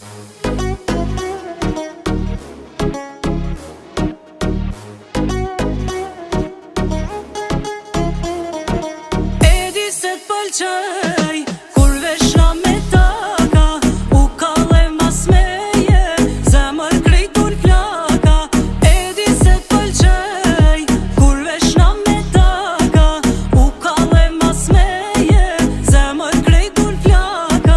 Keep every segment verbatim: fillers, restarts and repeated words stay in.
Qaj, kur veshna me taka, u kalle mas meje, zemër krejtur flaka. E di se t'pëlqej, kur veshna me taka, u kalle mas meje, zemër krejtur flaka.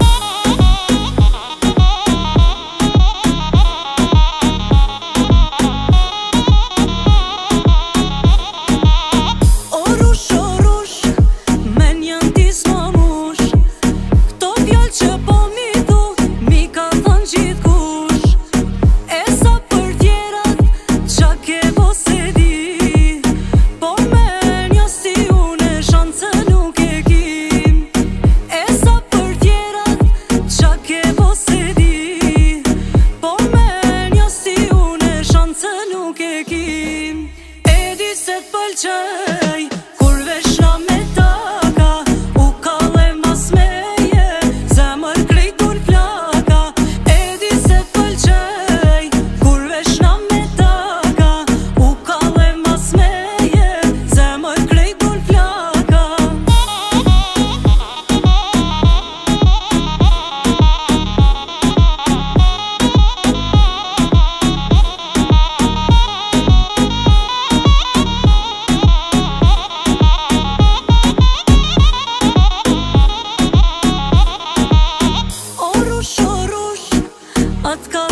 O rush, o rush, men janë ti s'ma mush, këto fjallë që po mi thu, mi ka thënë gjithkush. E sa për tjerat, qa ke po se di, po me një si une shanse nuk e kim. E sa për tjerat, qa ke po se di, po me një si une shanse nuk e kim. E di se t'pëlqej, kur veshna me taka, u kalle mas meje, zemër krejtur flaka. E di se t'pëlqej, kur veshna me taka, u kalle mas meje, zemër krejtur flaka. O rush, o rush, atë ka